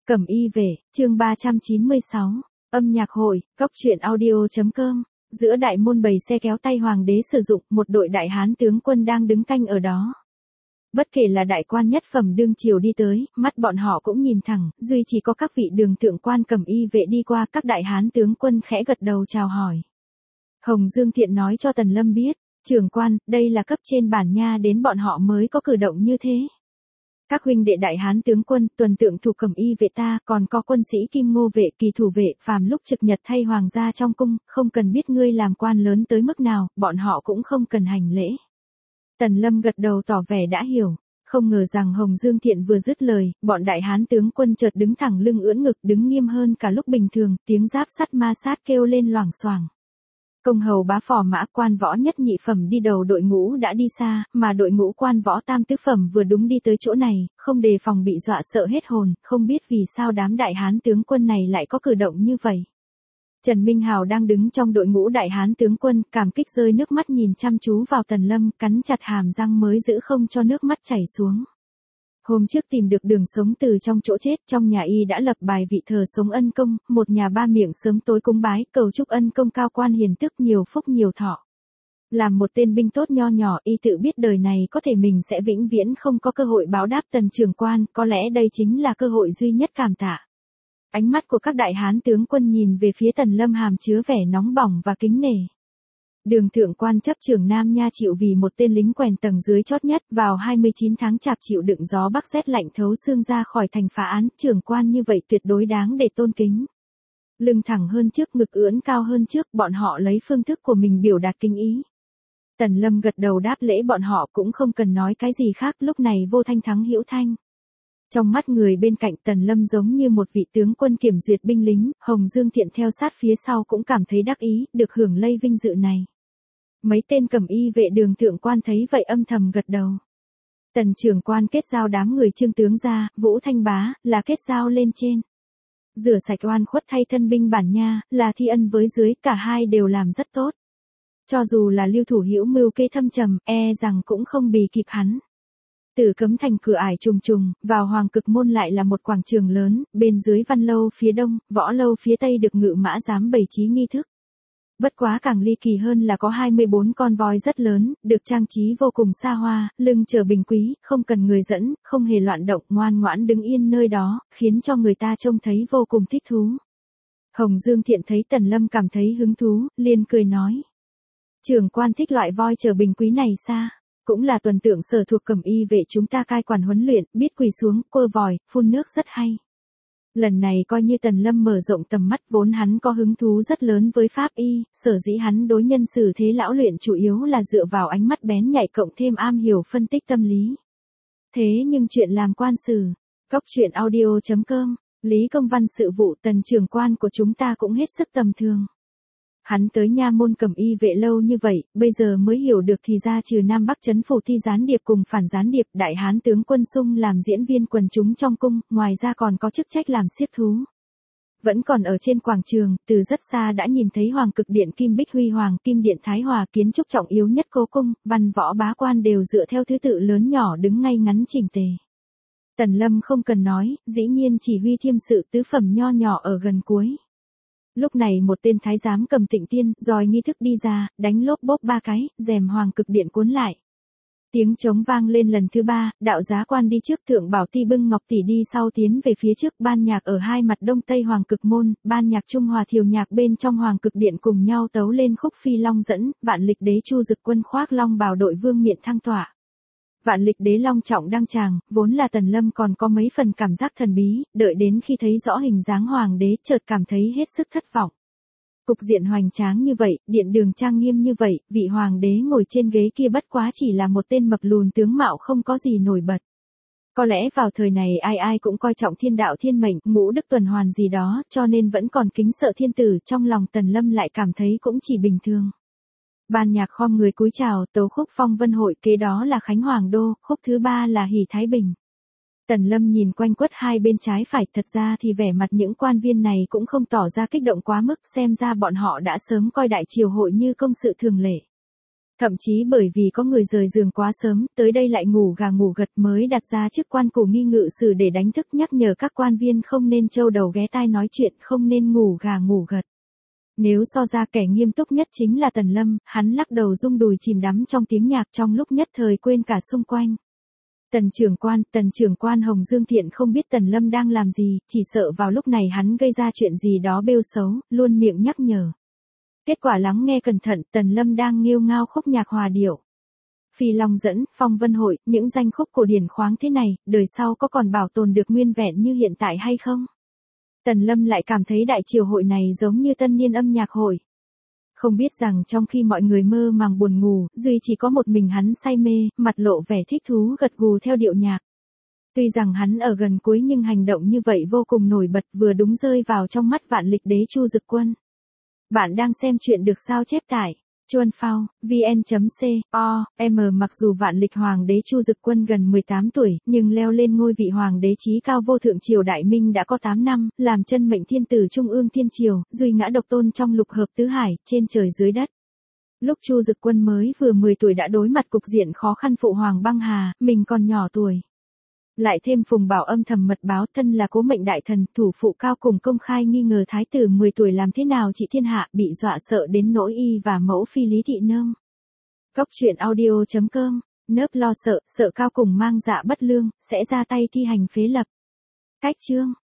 Cẩm y vệ, chương 396, âm nhạc hội, góc truyện audio.com, giữa đại môn bầy xe kéo tay hoàng đế sử dụng, một đội đại hán tướng quân đang đứng canh ở đó. Bất kể là đại quan nhất phẩm đương triều đi tới, mắt bọn họ cũng nhìn thẳng, duy chỉ có các vị đường thượng quan cẩm y vệ đi qua, các đại hán tướng quân khẽ gật đầu chào hỏi. Hồng Dương Thiện nói cho Tần Lâm biết, trưởng quan, đây là cấp trên bản nha đến bọn họ mới có cử động như thế. Các huynh đệ đại hán tướng quân, tuần tượng thủ cẩm y vệ ta, còn có quân sĩ kim ngô vệ, kỳ thủ vệ, phàm lúc trực nhật thay hoàng gia trong cung, không cần biết ngươi làm quan lớn tới mức nào, bọn họ cũng không cần hành lễ. Tần Lâm gật đầu tỏ vẻ đã hiểu, không ngờ rằng Hồng Dương Thiện vừa dứt lời, bọn đại hán tướng quân chợt đứng thẳng lưng ưỡn ngực, đứng nghiêm hơn cả lúc bình thường, tiếng giáp sắt ma sát kêu lên loảng xoảng. Công hầu bá phò mã quan võ nhất nhị phẩm đi đầu đội ngũ đã đi xa, mà đội ngũ quan võ tam tứ phẩm vừa đúng đi tới chỗ này, không đề phòng bị dọa sợ hết hồn, không biết vì sao đám đại hán tướng quân này lại có cử động như vậy. Trần Minh Hào đang đứng trong đội ngũ đại hán tướng quân, cảm kích rơi nước mắt nhìn chăm chú vào Tần Lâm, cắn chặt hàm răng mới giữ không cho nước mắt chảy xuống. Hôm trước tìm được đường sống từ trong chỗ chết, trong nhà y đã lập bài vị thờ sống ân công, một nhà ba miệng sớm tối cúng bái, cầu chúc ân công cao quan hiền tước nhiều phúc nhiều thọ. Làm một tên binh tốt nho nhỏ, y tự biết đời này có thể mình sẽ vĩnh viễn không có cơ hội báo đáp Tần trưởng quan, có lẽ đây chính là cơ hội duy nhất cảm tạ. Ánh mắt của các đại hán tướng quân nhìn về phía Tần Lâm hàm chứa vẻ nóng bỏng và kính nể. Đường thượng quan chấp trưởng Nam Nha chịu vì một tên lính quèn tầng dưới chót nhất, vào 29 tháng chạp chịu đựng gió bắc rét lạnh thấu xương ra khỏi thành phá án, trưởng quan như vậy tuyệt đối đáng để tôn kính. Lưng thẳng hơn trước, ngực ưỡn cao hơn trước, bọn họ lấy phương thức của mình biểu đạt kính ý. Tần Lâm gật đầu đáp lễ bọn họ, cũng không cần nói cái gì khác, lúc này vô thanh thắng hữu thanh. Trong mắt người bên cạnh Tần Lâm giống như một vị tướng quân kiểm duyệt binh lính, Hồng Dương Thiện theo sát phía sau cũng cảm thấy đắc ý, được hưởng lây vinh dự này. Mấy tên cẩm y vệ đường thượng quan thấy vậy âm thầm gật đầu. Tần trưởng quan kết giao đám người Trương tướng ra, Vũ Thanh Bá, là kết giao lên trên. Rửa sạch oan khuất thay thân binh bản nha, là thi ân với dưới, cả hai đều làm rất tốt. Cho dù là Lưu Thủ Hữu mưu kê thâm trầm, rằng cũng không bì kịp hắn. Từ Cấm thành cửa ải trùng trùng, vào Hoàng Cực môn lại là một quảng trường lớn, bên dưới Văn lâu phía đông, Võ lâu phía tây được ngự mã giám bày trí nghi thức. Bất quá càng ly kỳ hơn là có 24 con voi rất lớn, được trang trí vô cùng xa hoa, lưng chở bình quý, không cần người dẫn, không hề loạn động, ngoan ngoãn đứng yên nơi đó, khiến cho người ta trông thấy vô cùng thích thú. Hồng Dương Thiện thấy Tần Lâm cảm thấy hứng thú, liền cười nói. Trưởng quan thích loại voi chở bình quý này xa, cũng là tuần tượng sở thuộc cẩm y vệ chúng ta cai quản huấn luyện, biết quỳ xuống, quơ vòi, phun nước rất hay. Lần này coi như Tần Lâm mở rộng tầm mắt, vốn hắn có hứng thú rất lớn với pháp y, sở dĩ hắn đối nhân xử thế lão luyện chủ yếu là dựa vào ánh mắt bén nhạy cộng thêm am hiểu phân tích tâm lý. Thế nhưng chuyện làm quan sử, góc truyện audio.com, lý công văn sự vụ Tần trưởng quan của chúng ta cũng hết sức tầm thường. Hắn tới nha môn cẩm y vệ lâu như vậy, bây giờ mới hiểu được thì ra trừ Nam Bắc trấn phủ thi gián điệp cùng phản gián điệp, đại hán tướng quân Sung làm diễn viên quần chúng trong cung, ngoài ra còn có chức trách làm xiếc thú. Vẫn còn ở trên quảng trường, từ rất xa đã nhìn thấy Hoàng Cực điện Kim Bích Huy Hoàng, Kim điện Thái Hòa, kiến trúc trọng yếu nhất cố cung, văn võ bá quan đều dựa theo thứ tự lớn nhỏ đứng ngay ngắn chỉnh tề. Tần Lâm không cần nói, dĩ nhiên chỉ huy thiêm sự tứ phẩm nho nhỏ ở gần cuối. Lúc này một tên thái giám cầm tịnh tiên, roi nghi thức đi ra, đánh lốp bốp ba cái, rèm Hoàng Cực điện cuốn lại. Tiếng trống vang lên lần thứ ba, đạo giá quan đi trước, thượng bảo ti bưng ngọc tỷ đi sau tiến về phía trước, ban nhạc ở hai mặt đông tây Hoàng Cực môn, ban nhạc Trung Hòa thiều nhạc bên trong Hoàng Cực điện cùng nhau tấu lên khúc Phi Long dẫn, Vạn Lịch đế Chu Dực quân khoác long bào đội vương miện thăng tọa. Vạn Lịch đế long trọng đăng tràng, vốn là Tần Lâm còn có mấy phần cảm giác thần bí, đợi đến khi thấy rõ hình dáng hoàng đế chợt cảm thấy hết sức thất vọng. Cục diện hoành tráng như vậy, điện đường trang nghiêm như vậy, vị hoàng đế ngồi trên ghế kia bất quá chỉ là một tên mập lùn tướng mạo không có gì nổi bật. Có lẽ vào thời này ai ai cũng coi trọng thiên đạo thiên mệnh, ngũ đức tuần hoàn gì đó, cho nên vẫn còn kính sợ thiên tử, trong lòng Tần Lâm lại cảm thấy cũng chỉ bình thường. Ban nhạc khom người cúi chào, tấu khúc Phong Vân hội, kế đó là Khánh Hoàng đô, khúc thứ ba là Hỷ Thái Bình. Tần Lâm nhìn quanh quất hai bên trái phải, thật ra thì vẻ mặt những quan viên này cũng không tỏ ra kích động quá mức, xem ra bọn họ đã sớm coi đại triều hội như công sự thường lệ. Thậm chí bởi vì có người rời giường quá sớm, tới đây lại ngủ gà ngủ gật mới đặt ra chức quan cù nghi ngự sử để đánh thức nhắc nhở các quan viên không nên trâu đầu ghé tai nói chuyện, không nên ngủ gà ngủ gật. Nếu so ra kẻ nghiêm túc nhất chính là Tần Lâm, hắn lắc đầu rung đùi chìm đắm trong tiếng nhạc trong lúc nhất thời quên cả xung quanh. Tần trưởng quan Hồng Dương Thiện không biết Tần Lâm đang làm gì, chỉ sợ vào lúc này hắn gây ra chuyện gì đó bêu xấu, luôn miệng nhắc nhở. Kết quả lắng nghe cẩn thận, Tần Lâm đang nghêu ngao khúc nhạc hòa điệu. Phi Long dẫn, Phong Vân Hội, những danh khúc cổ điển khoáng thế này, đời sau có còn bảo tồn được nguyên vẹn như hiện tại hay không? Tần Lâm lại cảm thấy đại triều hội này giống như tân niên âm nhạc hội. Không biết rằng trong khi mọi người mơ màng buồn ngủ, duy chỉ có một mình hắn say mê, mặt lộ vẻ thích thú gật gù theo điệu nhạc. Tuy rằng hắn ở gần cuối nhưng hành động như vậy vô cùng nổi bật, vừa đúng rơi vào trong mắt Vạn Lịch Đế Chu Dực Quân. Bạn đang xem chuyện được sao chép tại Chuan Phao, vn.com. Mặc dù Vạn Lịch Hoàng đế Chu Dực Quân gần 18 tuổi, nhưng leo lên ngôi vị hoàng đế chí cao vô thượng triều Đại Minh đã có 8 năm, làm chân mệnh thiên tử trung ương thiên triều, duy ngã độc tôn trong lục hợp tứ hải, trên trời dưới đất. Lúc Chu Dực Quân mới vừa 10 tuổi đã đối mặt cục diện khó khăn phụ hoàng băng hà, mình còn nhỏ tuổi. Lại thêm Phùng Bảo âm thầm mật báo thân là cố mệnh đại thần, thủ phụ cao cùng công khai nghi ngờ thái tử 10 tuổi làm thế nào trị thiên hạ, bị dọa sợ đến nỗi y và mẫu phi Lý Thị Nương. Cốc truyện audio.com, nớp lo sợ, sợ cao cùng mang dạ bất lương, sẽ ra tay thi hành phế lập. Cách chương.